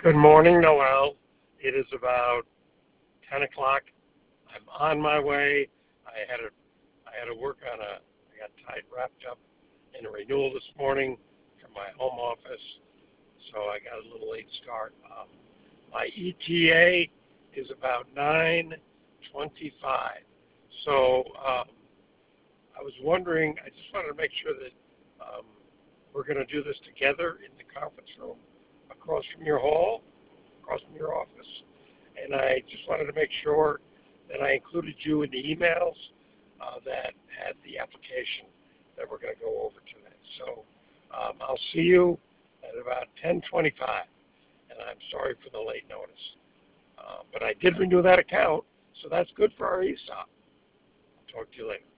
Good morning, Noel. It is about 10 o'clock. I'm on my way. I had to work on I got wrapped up in a renewal this morning from my home office, so I got a little late start. My ETA is about 9:25. So I was wondering, I just wanted to make sure that um, we're going to do this together in the conference room across from your hall, across from your office. And I just wanted to make sure that I included you in the emails that had the application that we're going to go over today. So I'll see you at about 10:25, and I'm sorry for the late notice. But I did renew that account, so that's good for our ESOP. I'll talk to you later.